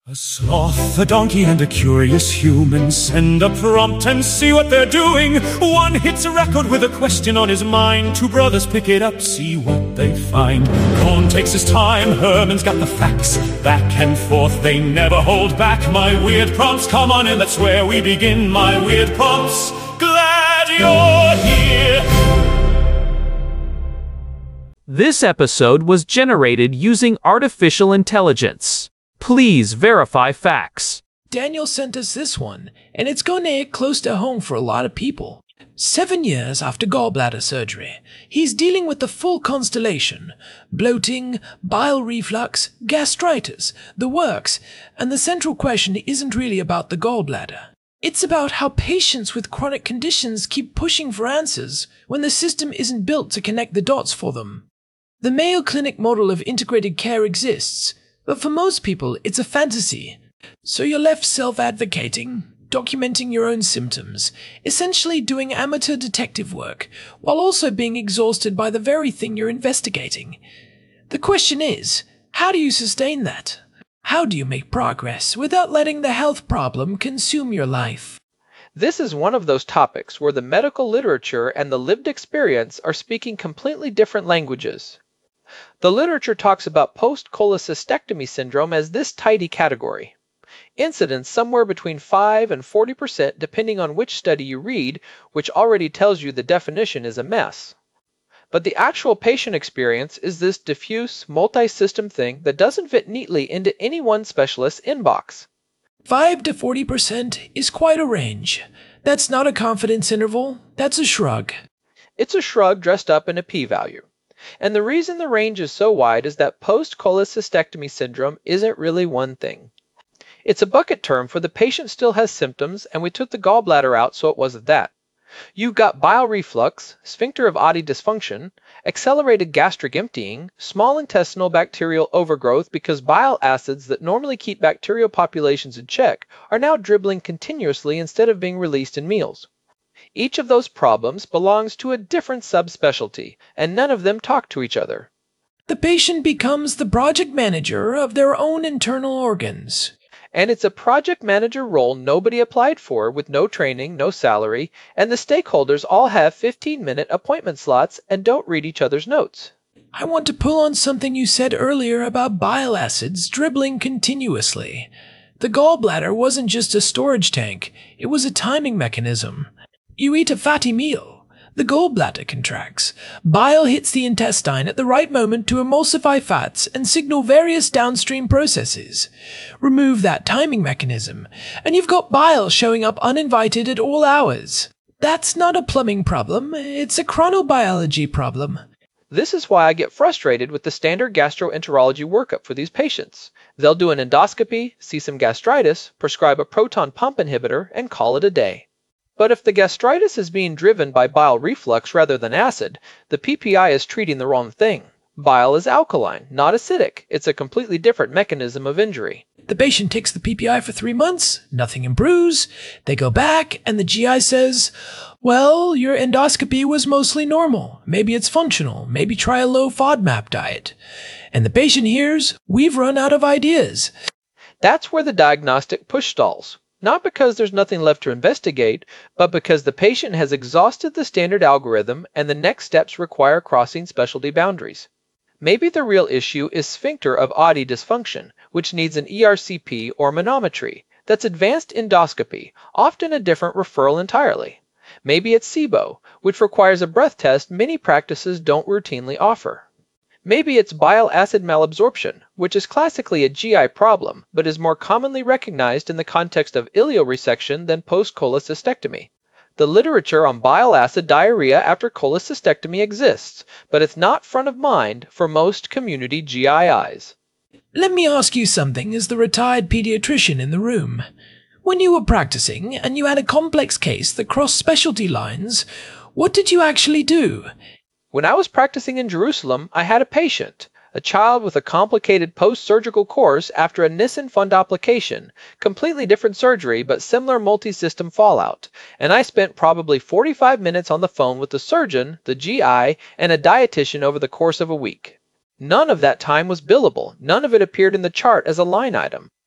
A sloth, a donkey, and a curious human send a prompt and see what they're doing. One hits a record with a question on his mind. Two brothers pick it up, see what they find. Cohn takes his time, Herman's got the facts. Back and forth, they never hold back. My weird prompts, come on in, that's where we begin. My weird prompts, glad you're here. This episode was generated using artificial intelligence. Please verify facts. Daniel sent us this one, and it's going to hit close to home for a lot of people. 7 years after gallbladder surgery, he's dealing with the full constellation: bloating, bile reflux, gastritis, the works, and the central question isn't really about the gallbladder. It's about how patients with chronic conditions keep pushing for answers when the system isn't built to connect the dots for them. The Mayo Clinic model of integrated care exists, but for most people, it's a fantasy. So you're left self-advocating, documenting your own symptoms, essentially doing amateur detective work, while also being exhausted by the very thing you're investigating. The question is, how do you sustain that? How do you make progress without letting the health problem consume your life? This is one of those topics where the medical literature and the lived experience are speaking completely different languages. The literature talks about post-cholecystectomy syndrome as this tidy category. Incidence somewhere between 5 and 40% depending on which study you read, which already tells you the definition is a mess. But the actual patient experience is this diffuse, multi-system thing that doesn't fit neatly into any one specialist's inbox. 5 to 40% is quite a range. That's not a confidence interval, that's a shrug. It's a shrug dressed up in a p-value. And the reason the range is so wide is that post-cholecystectomy syndrome isn't really one thing. It's a bucket term for the patient still has symptoms and we took the gallbladder out so it wasn't that. You've got bile reflux, sphincter of Oddi dysfunction, accelerated gastric emptying, small intestinal bacterial overgrowth because bile acids that normally keep bacterial populations in check are now dribbling continuously instead of being released in meals. Each of those problems belongs to a different subspecialty, and none of them talk to each other. The patient becomes the project manager of their own internal organs. And it's a project manager role nobody applied for with no training, no salary, and the stakeholders all have 15-minute appointment slots and don't read each other's notes. I want to pull on something you said earlier about bile acids dribbling continuously. The gallbladder wasn't just a storage tank, it was a timing mechanism. You eat a fatty meal, the gallbladder contracts. Bile hits the intestine at the right moment to emulsify fats and signal various downstream processes. Remove that timing mechanism, and you've got bile showing up uninvited at all hours. That's not a plumbing problem, it's a chronobiology problem. This is why I get frustrated with the standard gastroenterology workup for these patients. They'll do an endoscopy, see some gastritis, prescribe a proton pump inhibitor, and call it a day. But if the gastritis is being driven by bile reflux rather than acid, the PPI is treating the wrong thing. Bile is alkaline, not acidic. It's a completely different mechanism of injury. The patient takes the PPI for 3 months, nothing improves. They go back, and the GI says, well, your endoscopy was mostly normal. Maybe it's functional. Maybe try a low FODMAP diet. And the patient hears, we've run out of ideas. That's where the diagnostic push stalls. Not because there's nothing left to investigate, but because the patient has exhausted the standard algorithm and the next steps require crossing specialty boundaries. Maybe the real issue is sphincter of Oddi dysfunction, which needs an ERCP or manometry. That's advanced endoscopy, often a different referral entirely. Maybe it's SIBO, which requires a breath test many practices don't routinely offer. Maybe it's bile acid malabsorption, which is classically a GI problem, but is more commonly recognized in the context of ileoresection than post-cholecystectomy. The literature on bile acid diarrhea after cholecystectomy exists, but it's not front of mind for most community GIs. Let me ask you something as the retired pediatrician in the room. When you were practicing and you had a complex case that crossed specialty lines, what did you actually do? When I was practicing in Jerusalem, I had a patient, a child with a complicated post-surgical course after a Nissen fundoplication, completely different surgery but similar multi-system fallout, and I spent probably 45 minutes on the phone with the surgeon, the GI, and a dietitian over the course of a week. None of that time was billable, none of it appeared in the chart as a line item.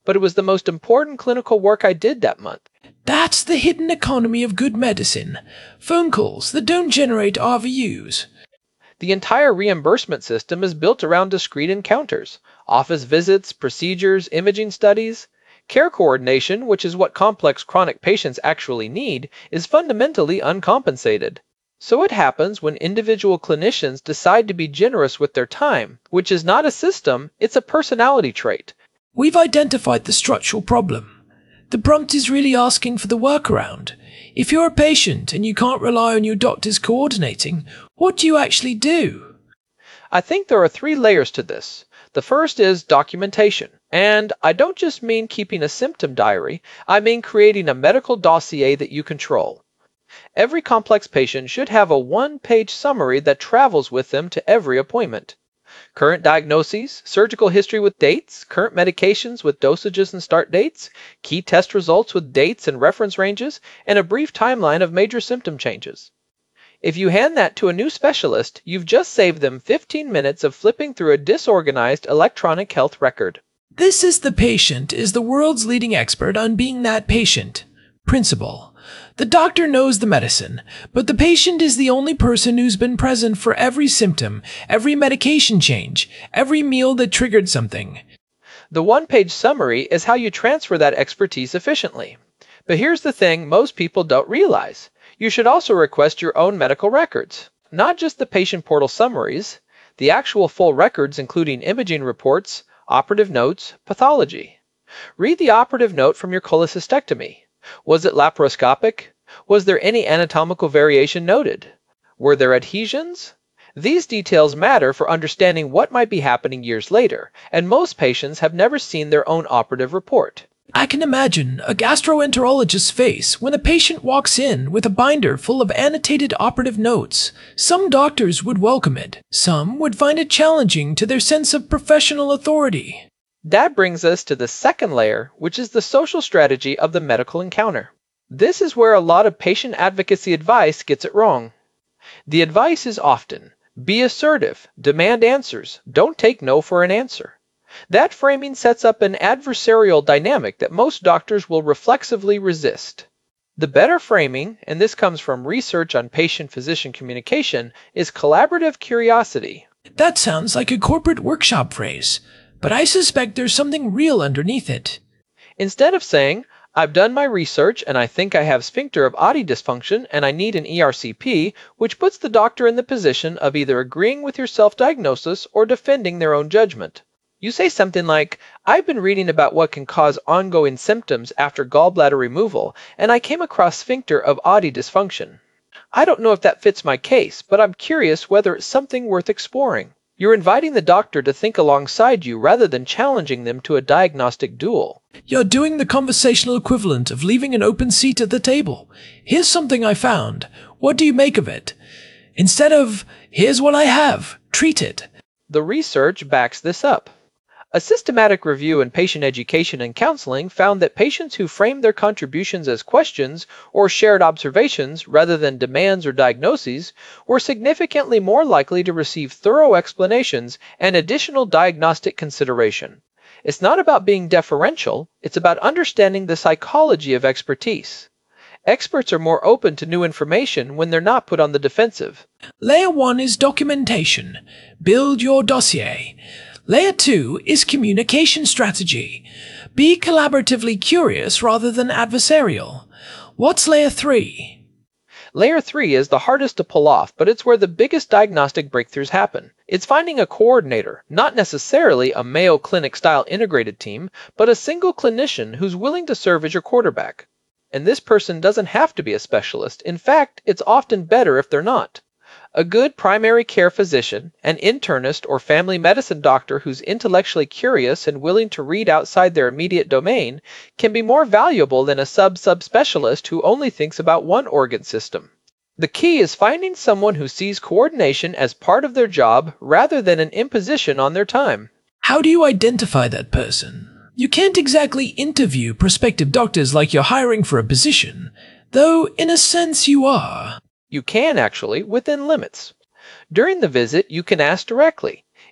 but it was the most important clinical work I did that month. That's the hidden economy of good medicine. Phone calls that don't generate RVUs. The entire reimbursement system is built around discrete encounters, office visits, procedures, imaging studies. Care coordination, which is what complex chronic patients actually need, is fundamentally uncompensated. So it happens when individual clinicians decide to be generous with their time, which is not a system, it's a personality trait. We've identified the structural problem. The prompt is really asking for the workaround. If you're a patient and you can't rely on your doctors coordinating, what do you actually do? I think there are 3 layers to this. The first is documentation. And I don't just mean keeping a symptom diary, I mean creating a medical dossier that you control. Every complex patient should have a 1-page summary that travels with them to every appointment. Current diagnoses, surgical history with dates, current medications with dosages and start dates, key test results with dates and reference ranges, and a brief timeline of major symptom changes. If you hand that to a new specialist, you've just saved them 15 minutes of flipping through a disorganized electronic health record. This is the patient is the world's leading expert on being that patient. Principle. The doctor knows the medicine, but the patient is the only person who's been present for every symptom, every medication change, every meal that triggered something. The 1-page summary is how you transfer that expertise efficiently. But here's the thing most people don't realize. You should also request your own medical records, not just the patient portal summaries, the actual full records including imaging reports, operative notes, pathology. Read the operative note from your cholecystectomy. Was it laparoscopic? Was there any anatomical variation noted? Were there adhesions? These details matter for understanding what might be happening years later, and most patients have never seen their own operative report. I can imagine a gastroenterologist's face when a patient walks in with a binder full of annotated operative notes. Some doctors would welcome it. Some would find it challenging to their sense of professional authority. That brings us to the second layer, which is the social strategy of the medical encounter. This is where a lot of patient advocacy advice gets it wrong. The advice is often, be assertive, demand answers, don't take no for an answer. That framing sets up an adversarial dynamic that most doctors will reflexively resist. The better framing, and this comes from research on patient-physician communication, is collaborative curiosity. That sounds like a corporate workshop phrase, but I suspect there's something real underneath it. Instead of saying, I've done my research and I think I have sphincter of Oddi dysfunction and I need an ERCP, which puts the doctor in the position of either agreeing with your self-diagnosis or defending their own judgment. You say something like, I've been reading about what can cause ongoing symptoms after gallbladder removal, and I came across sphincter of Oddi dysfunction. I don't know if that fits my case, but I'm curious whether it's something worth exploring. You're inviting the doctor to think alongside you rather than challenging them to a diagnostic duel. You're doing the conversational equivalent of leaving an open seat at the table. Here's something I found. What do you make of it? Instead of, here's what I have, treat it. The research backs this up. A systematic review in patient education and counseling found that patients who framed their contributions as questions or shared observations rather than demands or diagnoses were significantly more likely to receive thorough explanations and additional diagnostic consideration. It's not about being deferential, it's about understanding the psychology of expertise. Experts are more open to new information when they're not put on the defensive. Layer 1 is documentation. Build your dossier. Layer 2 is communication strategy. Be collaboratively curious rather than adversarial. What's Layer 3? Layer 3 is the hardest to pull off, but it's where the biggest diagnostic breakthroughs happen. It's finding a coordinator, not necessarily a Mayo Clinic-style integrated team, but a single clinician who's willing to serve as your quarterback. And this person doesn't have to be a specialist. In fact, it's often better if they're not. A good primary care physician, an internist or family medicine doctor who's intellectually curious and willing to read outside their immediate domain can be more valuable than a subspecialist who only thinks about one organ system. The key is finding someone who sees coordination as part of their job rather than an imposition on their time. How do you identify that person? You can't exactly interview prospective doctors like you're hiring for a position, though in a sense you are. You can actually, within limits. During the visit, you can ask directly,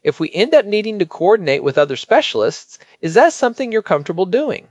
If we end up needing to coordinate with other specialists, is that something you're comfortable doing?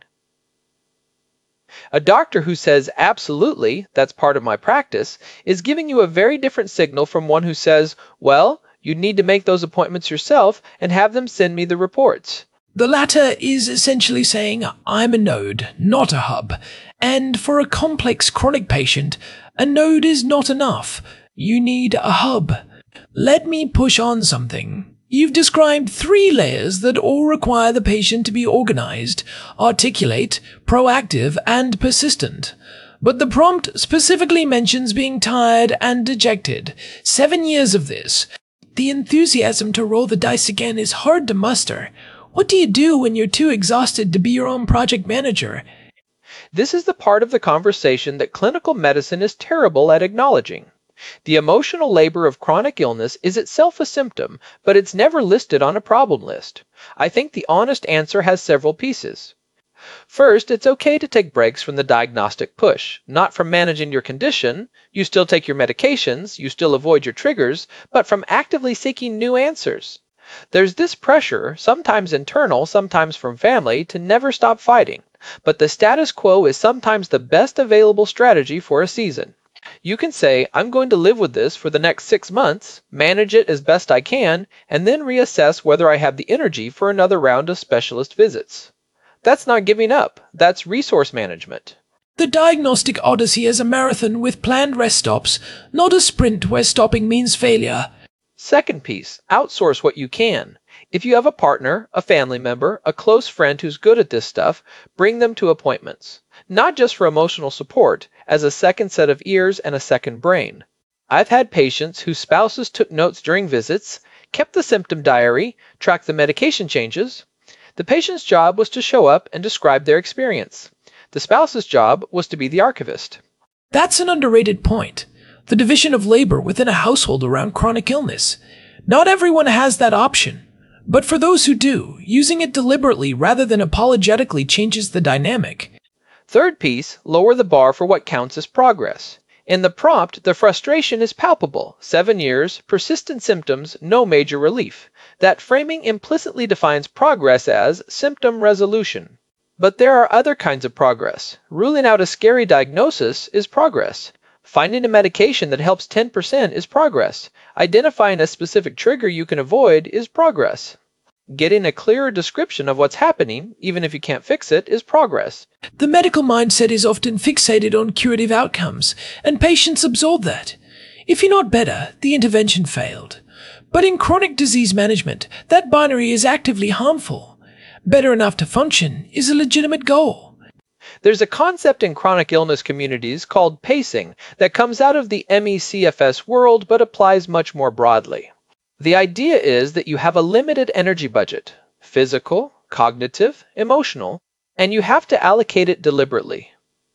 A doctor who says, absolutely, that's part of my practice, is giving you a very different signal from one who says, well, you need to make those appointments yourself and have them send me the reports. The latter is essentially saying, I'm a node, not a hub, and for a complex chronic patient, a node is not enough. You need a hub. Let me push on something. You've described 3 layers that all require the patient to be organized, articulate, proactive, and persistent. But the prompt specifically mentions being tired and dejected. 7 years of this. The enthusiasm to roll the dice again is hard to muster. What do you do when you're too exhausted to be your own project manager? This is the part of the conversation that clinical medicine is terrible at acknowledging. The emotional labor of chronic illness is itself a symptom, but it's never listed on a problem list. I think the honest answer has several pieces. First, it's okay to take breaks from the diagnostic push, not from managing your condition. You still take your medications, you still avoid your triggers, but from actively seeking new answers. There's this pressure, sometimes internal, sometimes from family, to never stop fighting. But the status quo is sometimes the best available strategy for a season. You can say, I'm going to live with this for the next 6 months, manage it as best I can, and then reassess whether I have the energy for another round of specialist visits. That's not giving up. That's resource management. The diagnostic odyssey is a marathon with planned rest stops, not a sprint where stopping means failure. Second piece, outsource what you can. If you have a partner, a family member, a close friend who's good at this stuff, bring them to appointments. Not just for emotional support, as a second set of ears and a second brain. I've had patients whose spouses took notes during visits, kept the symptom diary, tracked the medication changes. The patient's job was to show up and describe their experience. The spouse's job was to be the archivist. That's an underrated point. The division of labor within a household around chronic illness. Not everyone has that option. But for those who do, using it deliberately rather than apologetically changes the dynamic. Third piece, lower the bar for what counts as progress. In the prompt, the frustration is palpable. 7 years, persistent symptoms, no major relief. That framing implicitly defines progress as symptom resolution. But there are other kinds of progress. Ruling out a scary diagnosis is progress. Finding a medication that helps 10% is progress. Identifying a specific trigger you can avoid is progress. Getting a clearer description of what's happening, even if you can't fix it, is progress. The medical mindset is often fixated on curative outcomes, and patients absorb that. If you're not better, the intervention failed. But in chronic disease management, that binary is actively harmful. Better enough to function is a legitimate goal. There's a concept in chronic illness communities called pacing that comes out of the MECFS world but applies much more broadly. The idea is that you have a limited energy budget, physical, cognitive, emotional, and you have to allocate it deliberately.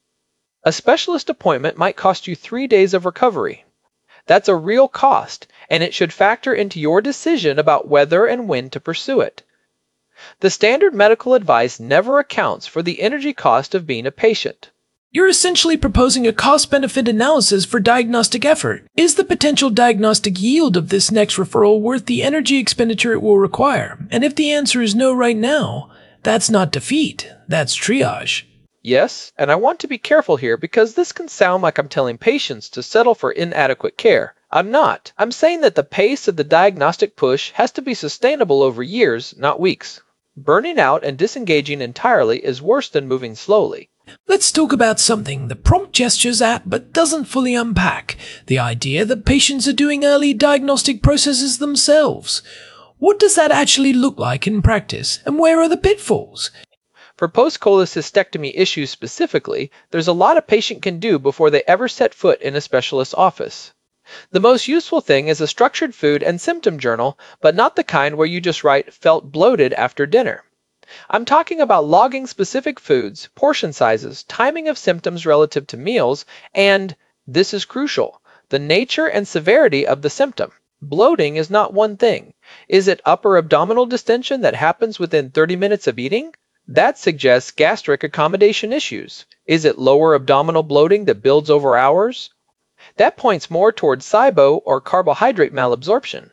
A specialist appointment might cost you 3 days of recovery. That's a real cost, and it should factor into your decision about whether and when to pursue it. The standard medical advice never accounts for the energy cost of being a patient. You're essentially proposing a cost-benefit analysis for diagnostic effort. Is the potential diagnostic yield of this next referral worth the energy expenditure it will require? And if the answer is no right now, that's not defeat, that's triage. Yes, and I want to be careful here because this can sound like I'm telling patients to settle for inadequate care. I'm not. I'm saying that the pace of the diagnostic push has to be sustainable over years, not weeks. Burning out and disengaging entirely is worse than moving slowly. Let's talk about something the prompt gestures at but doesn't fully unpack. The idea that patients are doing early diagnostic processes themselves. What does that actually look like in practice, and where are the pitfalls? For post-cholecystectomy issues specifically, there's a lot a patient can do before they ever set foot in a specialist's office. The most useful thing is a structured food and symptom journal, but not the kind where you just write "felt bloated after dinner." I'm talking about logging specific foods, portion sizes, timing of symptoms relative to meals, and, this is crucial, the nature and severity of the symptom. Bloating is not one thing. Is it upper abdominal distension that happens within 30 minutes of eating? That suggests gastric accommodation issues. Is it lower abdominal bloating that builds over hours? That points more towards SIBO or carbohydrate malabsorption.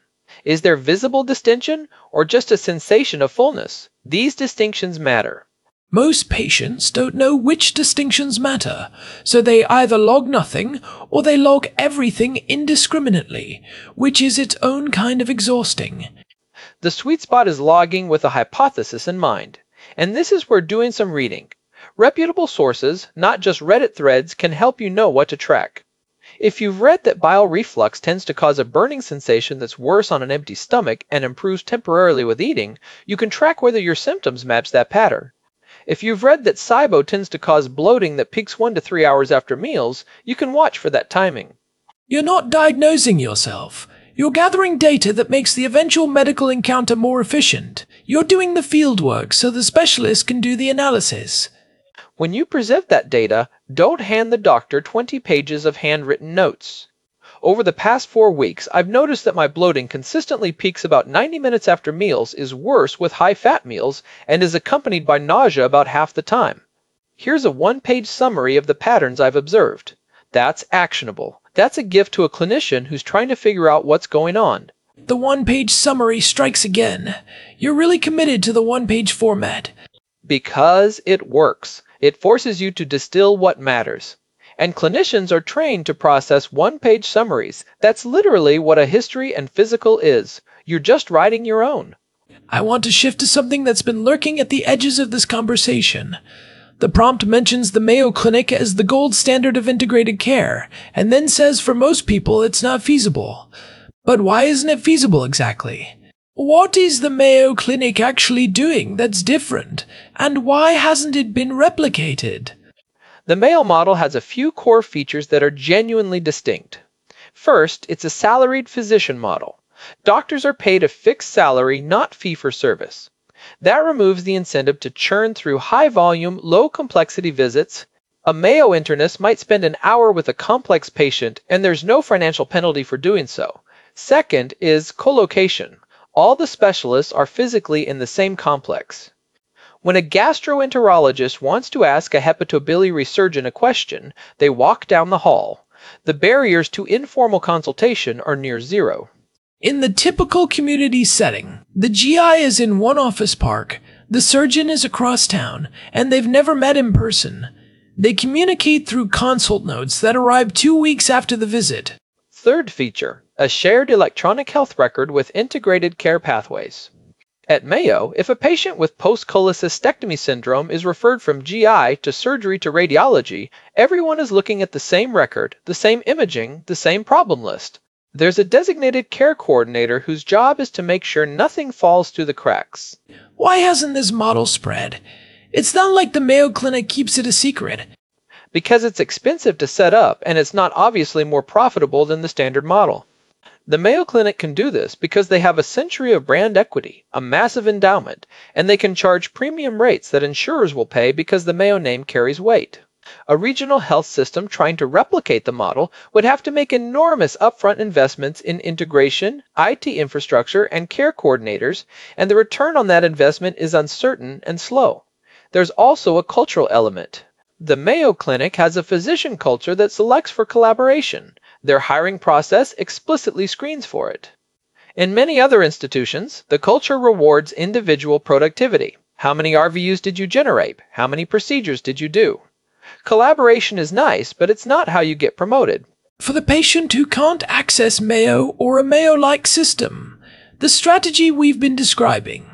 Is there visible distension or just a sensation of fullness? These distinctions matter. Most patients don't know which distinctions matter, so they either log nothing or they log everything indiscriminately, which is its own kind of exhausting. The sweet spot is logging with a hypothesis in mind, and this is where doing some reading. Reputable sources, not just Reddit threads, can help you know what to track. If you've read that bile reflux tends to cause a burning sensation that's worse on an empty stomach and improves temporarily with eating, you can track whether your symptoms match that pattern. If you've read that SIBO tends to cause bloating that peaks 1 to 3 hours after meals, you can watch for that timing. You're not diagnosing yourself. You're gathering data that makes the eventual medical encounter more efficient. You're doing the field work so the specialist can do the analysis. When you present that data, don't hand the doctor 20 pages of handwritten notes. Over the past 4 weeks, I've noticed that my bloating consistently peaks about 90 minutes after meals, is worse with high-fat meals, and is accompanied by nausea about half the time. Here's a 1-page summary of the patterns I've observed. That's actionable. That's a gift to a clinician who's trying to figure out what's going on. The 1-page summary strikes again. You're really committed to the 1-page format. Because it works. It forces you to distill what matters. And clinicians are trained to process 1-page summaries. That's literally what a history and physical is. You're just writing your own. I want to shift to something that's been lurking at the edges of this conversation. The prompt mentions the Mayo Clinic as the gold standard of integrated care, and then says for most people it's not feasible. But why isn't it feasible exactly? What is the Mayo Clinic actually doing that's different, and why hasn't it been replicated? The Mayo model has a few core features that are genuinely distinct. First, it's a salaried physician model. Doctors are paid a fixed salary, not fee-for-service. That removes the incentive to churn through high-volume, low-complexity visits. A Mayo internist might spend an hour with a complex patient, and there's no financial penalty for doing so. Second is collocation. All the specialists are physically in the same complex. When a gastroenterologist wants to ask a hepatobiliary surgeon a question, they walk down the hall. The barriers to informal consultation are near zero. In the typical community setting, the GI is in one office park, the surgeon is across town, and they've never met in person. They communicate through consult notes that arrive 2 weeks after the visit. Third feature, a shared electronic health record with integrated care pathways. At Mayo, if a patient with post-cholecystectomy syndrome is referred from GI to surgery to radiology, everyone is looking at the same record, the same imaging, the same problem list. There's a designated care coordinator whose job is to make sure nothing falls through the cracks. Why hasn't this model spread? It's not like the Mayo Clinic keeps it a secret. Because it's expensive to set up, and it's not obviously more profitable than the standard model. The Mayo Clinic can do this because they have a century of brand equity, a massive endowment, and they can charge premium rates that insurers will pay because the Mayo name carries weight. A regional health system trying to replicate the model would have to make enormous upfront investments in integration, IT infrastructure, and care coordinators, and the return on that investment is uncertain and slow. There's also a cultural element. The Mayo Clinic has a physician culture that selects for collaboration. Their hiring process explicitly screens for it. In many other institutions, the culture rewards individual productivity. How many RVUs did you generate? How many procedures did you do? Collaboration is nice, but it's not how you get promoted. For the patient who can't access Mayo or a Mayo-like system, the strategy we've been describing,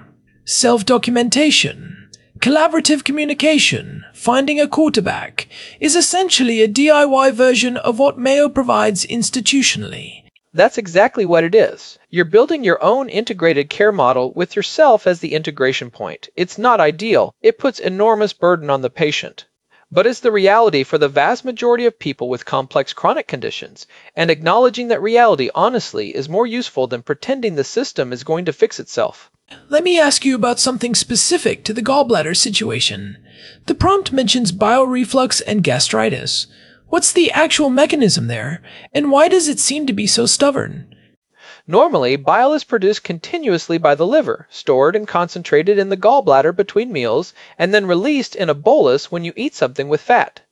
self-documentation, collaborative communication, finding a quarterback, is essentially a DIY version of what Mayo provides institutionally. That's exactly what it is. You're building your own integrated care model with yourself as the integration point. It's not ideal. It puts enormous burden on the patient. But it's the reality for the vast majority of people with complex chronic conditions, and acknowledging that reality honestly is more useful than pretending the system is going to fix itself. Let me ask you about something specific to the gallbladder situation. The prompt mentions bile reflux and gastritis. What's the actual mechanism there, and why does it seem to be so stubborn? Normally, bile is produced continuously by the liver, stored and concentrated in the gallbladder between meals, and then released in a bolus when you eat something with fat.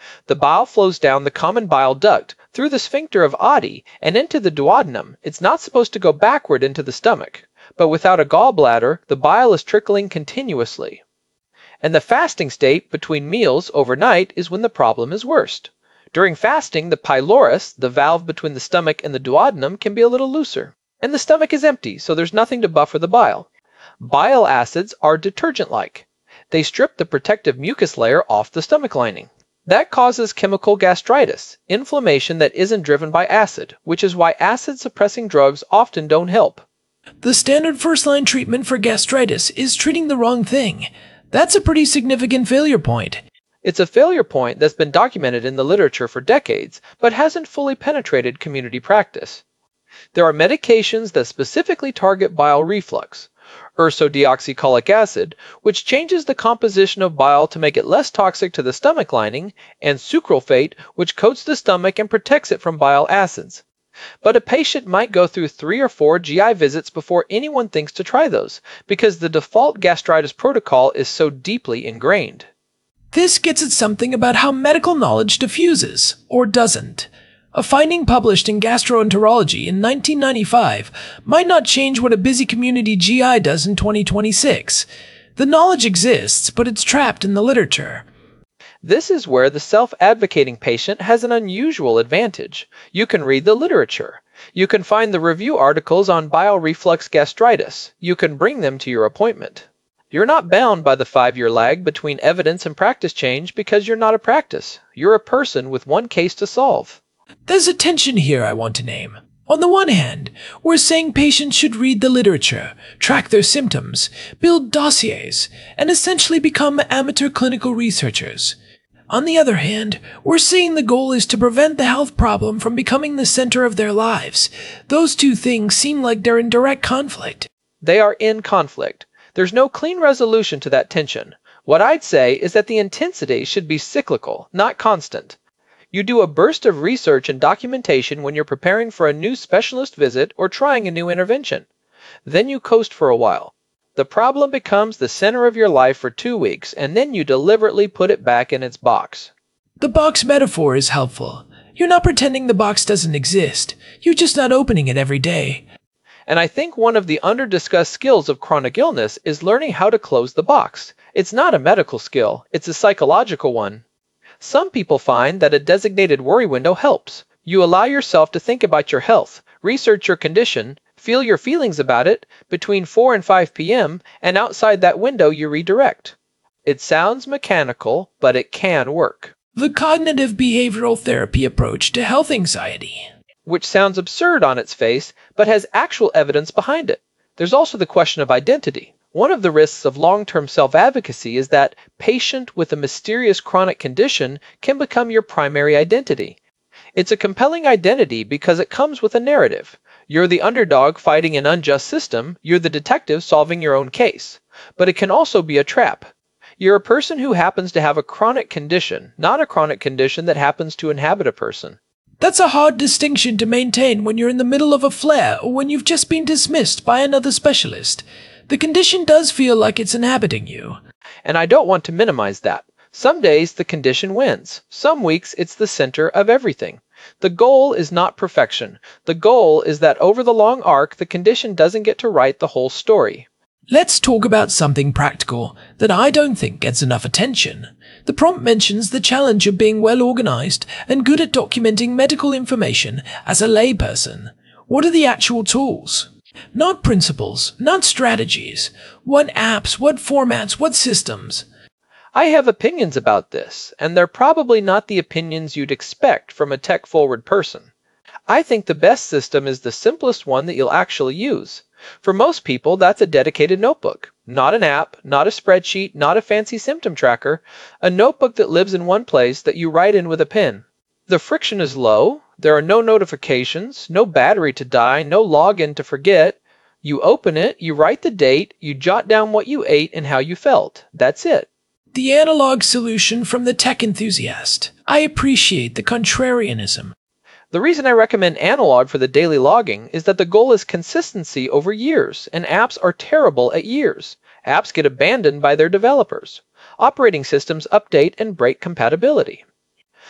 The bile flows down the common bile duct through the sphincter of Oddi and into the duodenum. It's not supposed to go backward into the stomach, but without a gallbladder, the bile is trickling continuously. And the fasting state between meals overnight is when the problem is worst. During fasting, the pylorus, the valve between the stomach and the duodenum, can be a little looser. And the stomach is empty, so there's nothing to buffer the bile. Bile acids are detergent-like. They strip the protective mucus layer off the stomach lining. That causes chemical gastritis, inflammation that isn't driven by acid, which is why acid-suppressing drugs often don't help. The standard first-line treatment for gastritis is treating the wrong thing. That's a pretty significant failure point. It's a failure point that's been documented in the literature for decades, but hasn't fully penetrated community practice. There are medications that specifically target bile reflux. Ursodeoxycholic acid, which changes the composition of bile to make it less toxic to the stomach lining, and sucralfate, which coats the stomach and protects it from bile acids. But a patient might go through 3 or 4 GI visits before anyone thinks to try those, because the default gastritis protocol is so deeply ingrained. This gets at something about how medical knowledge diffuses, or doesn't. A finding published in Gastroenterology in 1995 might not change what a busy community GI does in 2026. The knowledge exists, but it's trapped in the literature. This is where the self-advocating patient has an unusual advantage. You can read the literature. You can find the review articles on bile reflux gastritis. You can bring them to your appointment. You're not bound by the 5-year lag between evidence and practice change because you're not a practice. You're a person with one case to solve. There's a tension here I want to name. On the one hand, we're saying patients should read the literature, track their symptoms, build dossiers, and essentially become amateur clinical researchers. On the other hand, we're saying the goal is to prevent the health problem from becoming the center of their lives. Those two things seem like they're in direct conflict. They are in conflict. There's no clean resolution to that tension. What I'd say is that the intensity should be cyclical, not constant. You do a burst of research and documentation when you're preparing for a new specialist visit or trying a new intervention. Then you coast for a while. The problem becomes the center of your life for 2 weeks, and then you deliberately put it back in its box. The box metaphor is helpful. You're not pretending the box doesn't exist. You're just not opening it every day. And I think one of the under-discussed skills of chronic illness is learning how to close the box. It's not a medical skill, it's a psychological one. Some people find that a designated worry window helps. You allow yourself to think about your health, research your condition, feel your feelings about it between 4 and 5 p.m., and outside that window you redirect. It sounds mechanical, but it can work. The cognitive behavioral therapy approach to health anxiety. Which sounds absurd on its face, but has actual evidence behind it. There's also the question of identity. One of the risks of long-term self-advocacy is that patient with a mysterious chronic condition can become your primary identity. It's a compelling identity because it comes with a narrative. You're the underdog fighting an unjust system, you're the detective solving your own case. But it can also be a trap. You're a person who happens to have a chronic condition, not a chronic condition that happens to inhabit a person. That's a hard distinction to maintain when you're in the middle of a flare or when you've just been dismissed by another specialist. The condition does feel like it's inhabiting you. And I don't want to minimize that. Some days the condition wins. Some weeks it's the center of everything. The goal is not perfection. The goal is that over the long arc, the condition doesn't get to write the whole story. Let's talk about something practical that I don't think gets enough attention. The prompt mentions the challenge of being well organized and good at documenting medical information as a layperson. What are the actual tools? Not principles, not strategies. What apps, what formats, what systems? I have opinions about this, and they're probably not the opinions you'd expect from a tech-forward person. I think the best system is the simplest one that you'll actually use. For most people, that's a dedicated notebook. Not an app, not a spreadsheet, not a fancy symptom tracker. A notebook that lives in one place that you write in with a pen. The friction is low. There are no notifications, no battery to die, no login to forget. You open it, you write the date, you jot down what you ate and how you felt. That's it. The analog solution from the tech enthusiast. I appreciate the contrarianism. The reason I recommend analog for the daily logging is that the goal is consistency over years, and apps are terrible at years. Apps get abandoned by their developers. Operating systems update and break compatibility.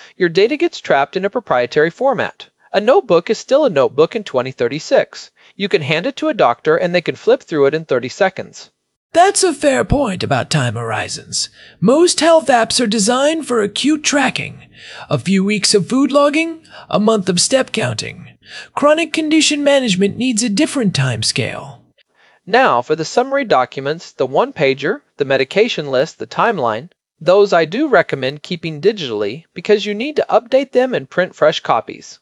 Your data gets trapped in a proprietary format. A notebook is still a notebook in 2036. You can hand it to a doctor and they can flip through it in 30 seconds. That's a fair point about time horizons. Most health apps are designed for acute tracking. A few weeks of food logging, a month of step counting. Chronic condition management needs a different time scale. Now, for the summary documents, the one-pager, the medication list, the timeline, those I do recommend keeping digitally because you need to update them and print fresh copies.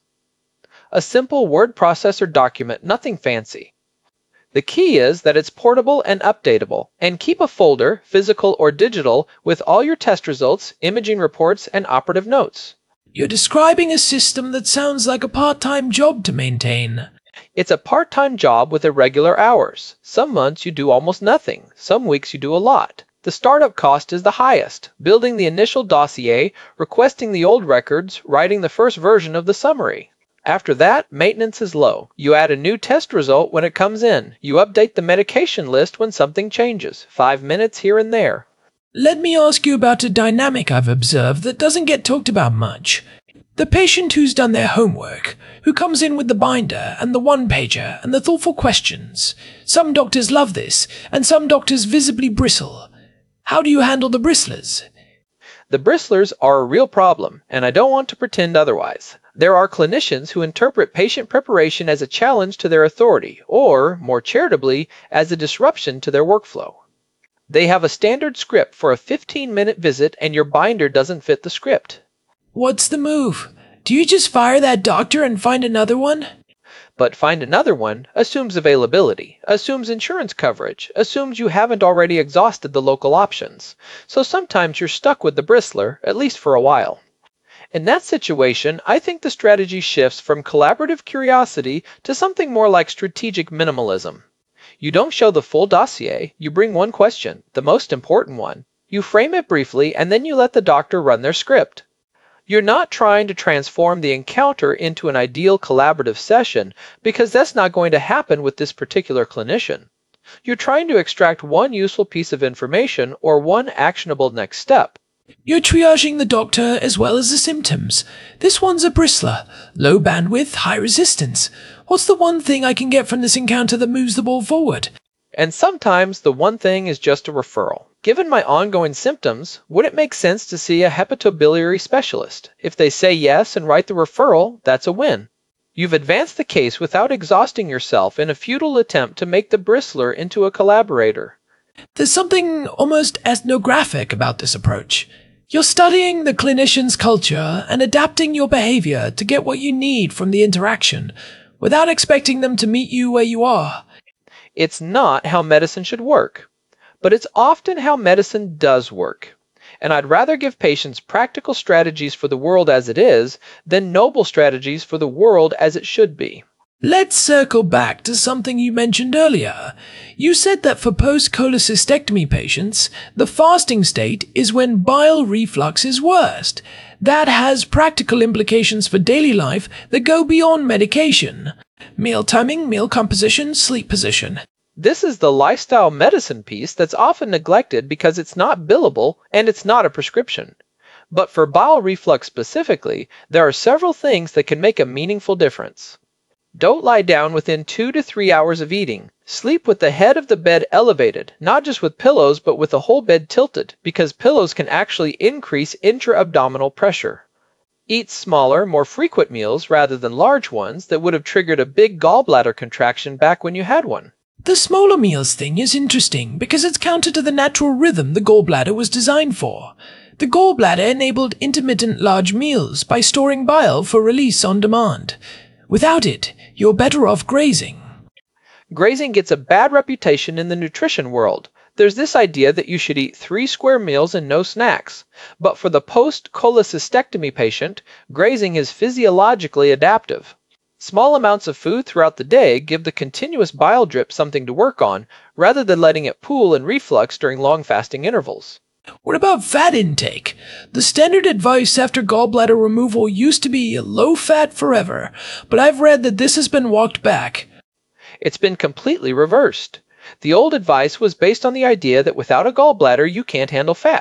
A simple word processor document, nothing fancy. The key is that it's portable and updatable, and keep a folder, physical or digital, with all your test results, imaging reports, and operative notes. You're describing a system that sounds like a part-time job to maintain. It's a part-time job with irregular hours. Some months you do almost nothing, some weeks you do a lot. The startup cost is the highest, building the initial dossier, requesting the old records, writing the first version of the summary. After that, maintenance is low. You add a new test result when it comes in. You update the medication list when something changes. 5 minutes here and there. Let me ask you about a dynamic I've observed that doesn't get talked about much. The patient who's done their homework, who comes in with the binder and the one-pager and the thoughtful questions. Some doctors love this, and some doctors visibly bristle. How do you handle the bristlers? The bristlers are a real problem, and I don't want to pretend otherwise. There are clinicians who interpret patient preparation as a challenge to their authority, or, more charitably, as a disruption to their workflow. They have a standard script for a 15-minute visit and your binder doesn't fit the script. What's the move? Do you just fire that doctor and find another one? But find another one assumes availability, assumes insurance coverage, assumes you haven't already exhausted the local options. So sometimes you're stuck with the bristler, at least for a while. In that situation, I think the strategy shifts from collaborative curiosity to something more like strategic minimalism. You don't show the full dossier, you bring one question, the most important one. You frame it briefly, and then you let the doctor run their script. You're not trying to transform the encounter into an ideal collaborative session, because that's not going to happen with this particular clinician. You're trying to extract one useful piece of information or one actionable next step. You're triaging the doctor as well as the symptoms. This one's a bristler. Low bandwidth, high resistance. What's the one thing I can get from this encounter that moves the ball forward? And sometimes the one thing is just a referral. Given my ongoing symptoms, would it make sense to see a hepatobiliary specialist? If they say yes and write the referral, that's a win. You've advanced the case without exhausting yourself in a futile attempt to make the bristler into a collaborator. There's something almost ethnographic about this approach. You're studying the clinician's culture and adapting your behavior to get what you need from the interaction, without expecting them to meet you where you are. It's not how medicine should work, but it's often how medicine does work. And I'd rather give patients practical strategies for the world as it is than noble strategies for the world as it should be. Let's circle back to something you mentioned earlier. You said that for post-cholecystectomy patients, the fasting state is when bile reflux is worst. That has practical implications for daily life that go beyond medication. Meal timing, meal composition, sleep position. This is the lifestyle medicine piece that's often neglected because it's not billable and it's not a prescription. But for bile reflux specifically, there are several things that can make a meaningful difference. Don't lie down within 2 to 3 hours of eating. Sleep with the head of the bed elevated, not just with pillows but with the whole bed tilted, because pillows can actually increase intra-abdominal pressure. Eat smaller, more frequent meals rather than large ones that would have triggered a big gallbladder contraction back when you had one. The smaller meals thing is interesting because it's counter to the natural rhythm the gallbladder was designed for. The gallbladder enabled intermittent large meals by storing bile for release on demand. Without it, you're better off grazing. Grazing gets a bad reputation in the nutrition world. There's this idea that you should eat 3 square meals and no snacks. But for the post-cholecystectomy patient, grazing is physiologically adaptive. Small amounts of food throughout the day give the continuous bile drip something to work on, rather than letting it pool and reflux during long fasting intervals. What about fat intake? The standard advice after gallbladder removal used to be low fat forever, but I've read that this has been walked back. It's been completely reversed. The old advice was based on the idea that without a gallbladder you can't handle fat.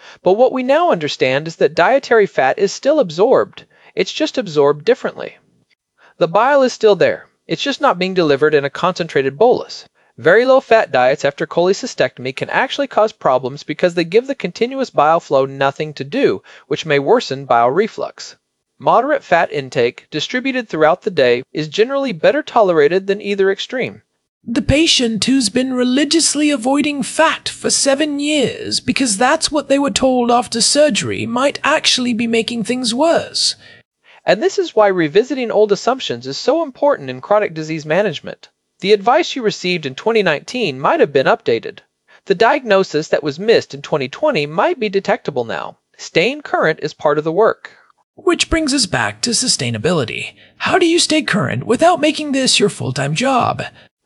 But what we now understand is that dietary fat is still absorbed. It's just absorbed differently. The bile is still there. It's just not being delivered in a concentrated bolus. Very low-fat diets after cholecystectomy can actually cause problems because they give the continuous bile flow nothing to do, which may worsen bile reflux. Moderate fat intake, distributed throughout the day, is generally better tolerated than either extreme. The patient who's been religiously avoiding fat for 7 years because that's what they were told after surgery might actually be making things worse. And this is why revisiting old assumptions is so important in chronic disease management. The advice you received in 2019 might have been updated. The diagnosis that was missed in 2020 might be detectable now. Staying current is part of the work. Which brings us back to sustainability. How do you stay current without making this your full-time job?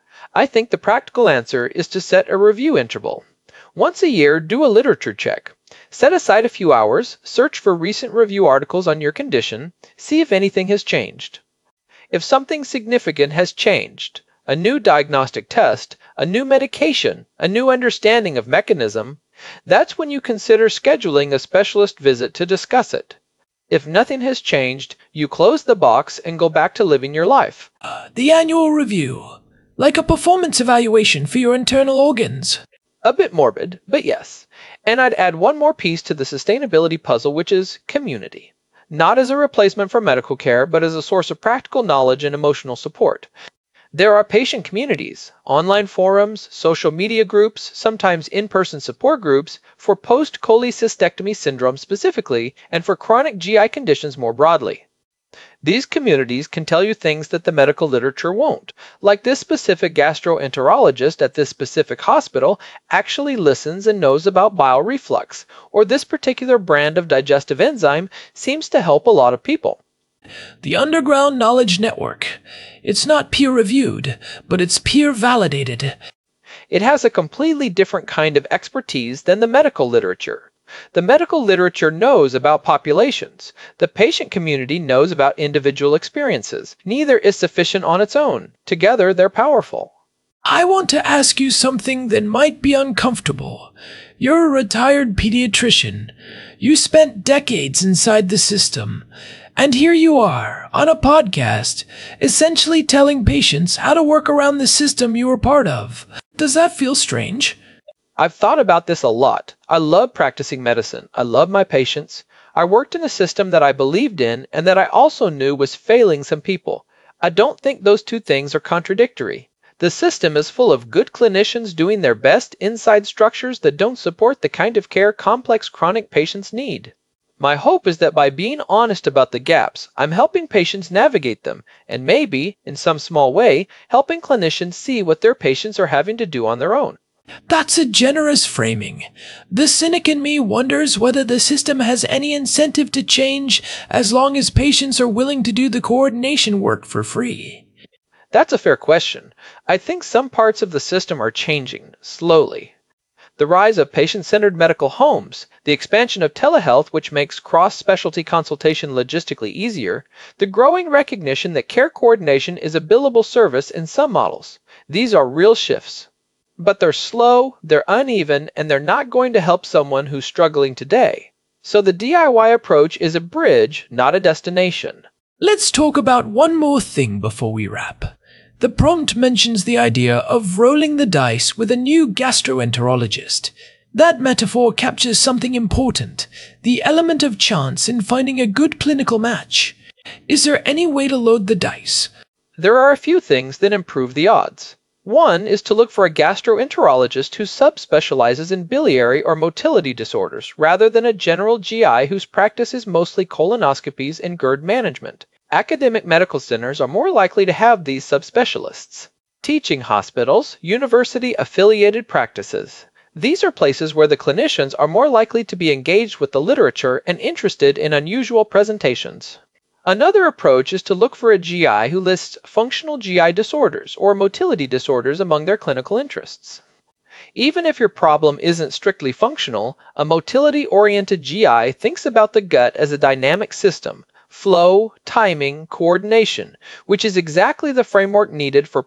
I think the practical answer is to set a review interval. Once a year, do a literature check. Set aside a few hours, search for recent review articles on your condition, see if anything has changed. If something significant has changed, a new diagnostic test, a new medication, a new understanding of mechanism, that's when you consider scheduling a specialist visit to discuss it. If nothing has changed, you close the box and go back to living your life. The annual review, like a performance evaluation for your internal organs. A bit morbid, but yes. And I'd add one more piece to the sustainability puzzle, which is community. Not as a replacement for medical care, but as a source of practical knowledge and emotional support. There are patient communities, online forums, social media groups, sometimes in-person support groups for post-cholecystectomy syndrome specifically, and for chronic GI conditions more broadly. These communities can tell you things that the medical literature won't, like this specific gastroenterologist at this specific hospital actually listens and knows about bile reflux, or this particular brand of digestive enzyme seems to help a lot of people. The Underground Knowledge Network. It's not peer-reviewed, but it's peer-validated. It has a completely different kind of expertise than the medical literature. The medical literature knows about populations. The patient community knows about individual experiences. Neither is sufficient on its own. Together, they're powerful. I want to ask you something that might be uncomfortable. You're a retired pediatrician. You spent decades inside the system. And here you are, on a podcast, essentially telling patients how to work around the system you were part of. Does that feel strange? I've thought about this a lot. I love practicing medicine. I love my patients. I worked in a system that I believed in and that I also knew was failing some people. I don't think those two things are contradictory. The system is full of good clinicians doing their best inside structures that don't support the kind of care complex chronic patients need. My hope is that by being honest about the gaps, I'm helping patients navigate them, and maybe, in some small way, helping clinicians see what their patients are having to do on their own. That's a generous framing. The cynic in me wonders whether the system has any incentive to change as long as patients are willing to do the coordination work for free. That's a fair question. I think some parts of the system are changing, slowly. The rise of patient-centered medical homes, the expansion of telehealth which makes cross-specialty consultation logistically easier, the growing recognition that care coordination is a billable service in some models. These are real shifts. But they're slow, they're uneven, and they're not going to help someone who's struggling today. So the DIY approach is a bridge, not a destination. Let's talk about one more thing before we wrap. The prompt mentions the idea of rolling the dice with a new gastroenterologist. That metaphor captures something important, the element of chance in finding a good clinical match. Is there any way to load the dice? There are a few things that improve the odds. One is to look for a gastroenterologist who subspecializes in biliary or motility disorders, rather than a general GI whose practice is mostly colonoscopies and GERD management. Academic medical centers are more likely to have these subspecialists. Teaching hospitals, university-affiliated practices. These are places where the clinicians are more likely to be engaged with the literature and interested in unusual presentations. Another approach is to look for a GI who lists functional GI disorders or motility disorders among their clinical interests. Even if your problem isn't strictly functional, a motility-oriented GI thinks about the gut as a dynamic system, flow, timing, coordination, which is exactly the framework needed for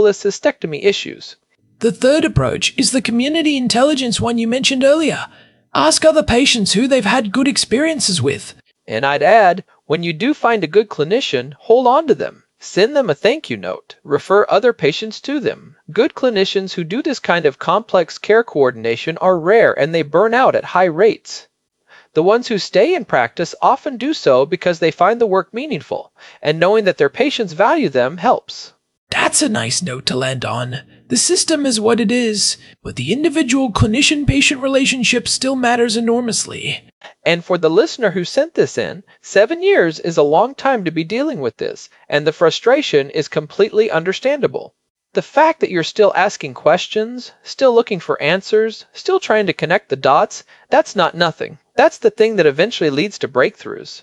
post-cholecystectomy issues. The third approach is the community intelligence one you mentioned earlier. Ask other patients who they've had good experiences with. And I'd add, when you do find a good clinician, hold on to them. Send them a thank you note. Refer other patients to them. Good clinicians who do this kind of complex care coordination are rare and they burn out at high rates. The ones who stay in practice often do so because they find the work meaningful, and knowing that their patients value them helps. That's a nice note to land on. The system is what it is, but the individual clinician-patient relationship still matters enormously. And for the listener who sent this in, 7 years is a long time to be dealing with this, and the frustration is completely understandable. The fact that you're still asking questions, still looking for answers, still trying to connect the dots, that's not nothing. That's the thing that eventually leads to breakthroughs.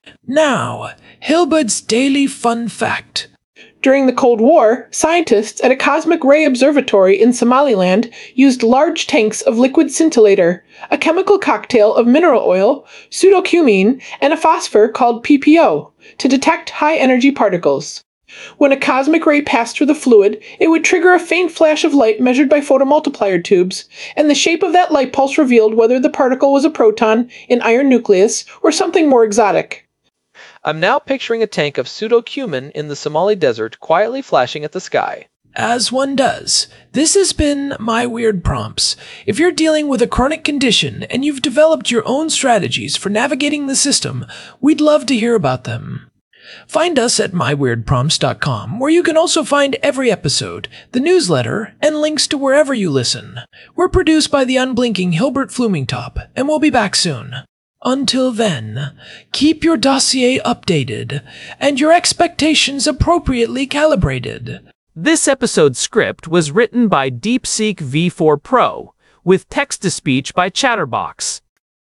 Now, Hilbert's Daily Fun Fact. During the Cold War, scientists at a cosmic ray observatory in Somaliland used large tanks of liquid scintillator, a chemical cocktail of mineral oil, pseudocumene, and a phosphor called PPO, to detect high-energy particles. When a cosmic ray passed through the fluid, it would trigger a faint flash of light measured by photomultiplier tubes, and the shape of that light pulse revealed whether the particle was a proton, an iron nucleus, or something more exotic. I'm now picturing a tank of pseudocumene in the Somali desert quietly flashing at the sky. As one does. This has been My Weird Prompts. If you're dealing with a chronic condition and you've developed your own strategies for navigating the system, we'd love to hear about them. Find us at myweirdprompts.com, where you can also find every episode, the newsletter, and links to wherever you listen. We're produced by the unblinking Hilbert Flumingtop, and we'll be back soon. Until then, keep your dossier updated and your expectations appropriately calibrated. This episode's script was written by DeepSeek V4 Pro, with text-to-speech by Chatterbox.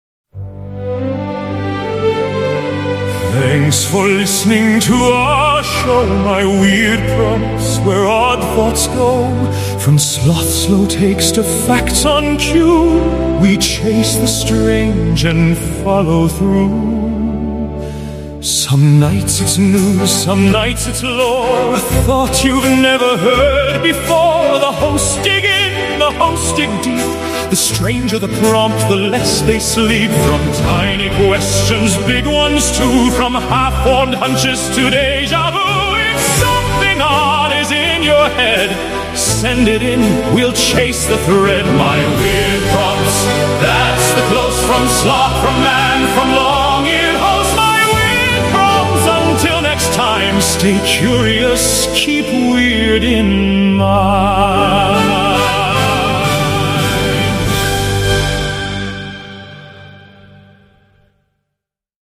Thanks for listening to our show, My Weird Prompts, where odd thoughts go. From sloth slow takes to facts on cue, we chase the strange and follow through. Some nights it's news, some nights it's lore, a thought you've never heard before. The hosts dig in, the hosts dig deep. The stranger the prompt, the less they sleep. From tiny questions, big ones too, from half-formed hunches to deja vu. If something odd is in your head, send it in, we'll chase the thread. My Weird Prompts, that's the close from sloth, from man, from long-eared host. My Weird Prompts, until next time, stay curious, keep weird in mind.